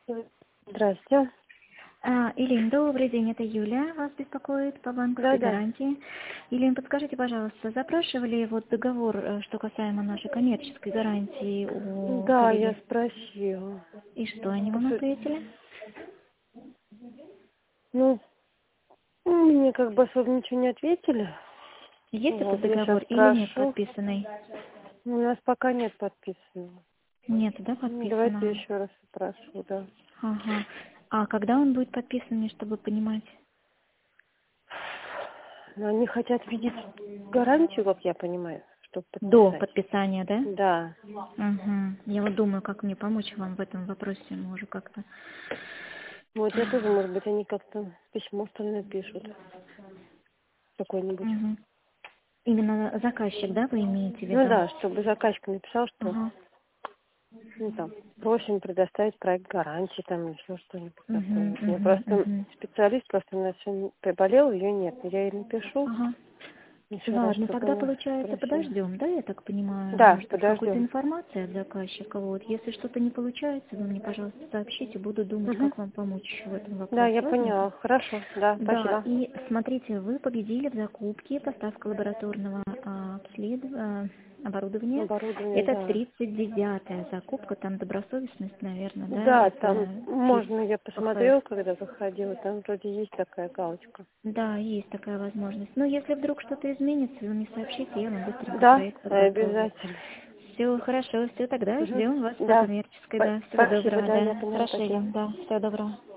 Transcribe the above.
Здрасте. Илин, добрый день, это Юля вас беспокоит по банковской Да-да. гарантии. Илин, подскажите, пожалуйста, запрашивали вот договор, что касаемо нашей коммерческой гарантии у Да, я коллеги? спросила. И что они вам Посу- ответили? Ну, мне как бы особо ничего не ответили. Есть этот Вот, я сейчас договор или нет спрошу. подписанный? У нас пока нет подписанного. Нет, да, Давайте подписанного? еще раз спрошу, да. Ага. А когда он будет подписан, чтобы понимать? Но они хотят видеть гарантию, как я понимаю, чтобы До подписать. подписания, да? Да. Угу. Я вот думаю, как мне помочь вам в этом вопросе, может как-то. Вот я тоже, может быть, они как-то письмо, что ли, напишут. Какое-нибудь. Угу. Именно заказчик, да, вы имеете в Ну виду? да, чтобы заказчик написал, что, Ага. ну там, просим предоставить проект гарантии, там, еще что-нибудь такое. Угу, Я угу, просто угу. специалист, просто у нас сегодня приболел, ее нет. Я ей напишу Ага. еще раз, Ладно, чтобы тогда она получается спросила. подождем, да, я так понимаю, Да, может быть, какой-то подождем. информации от заказчика. Вот. Если что-то не получается, вы мне, пожалуйста, сообщите, буду думать, Угу. как вам помочь в этом Да, вопросе. я Ладненько? поняла. Хорошо, да, Да, спасибо. и смотрите, вы победили в закупке поставка лабораторного оборудования. Оборудование, Это да. 39-я закупка, там добросовестность, наверное, да, Да, там это чист можно, я ПФС. посмотрела, когда заходила, там вроде есть такая галочка. Да, есть такая возможность. Но если вдруг что-то изменится, вы мне сообщите, я вам быстренько Да, проект подготовлю. обязательно. Все хорошо, все тогда Угу. ждем вас по Да. коммерческой, да. Всего Спасибо, доброго, да, я да. поняла, Хорошо, спасибо. Елена, да. Всего доброго.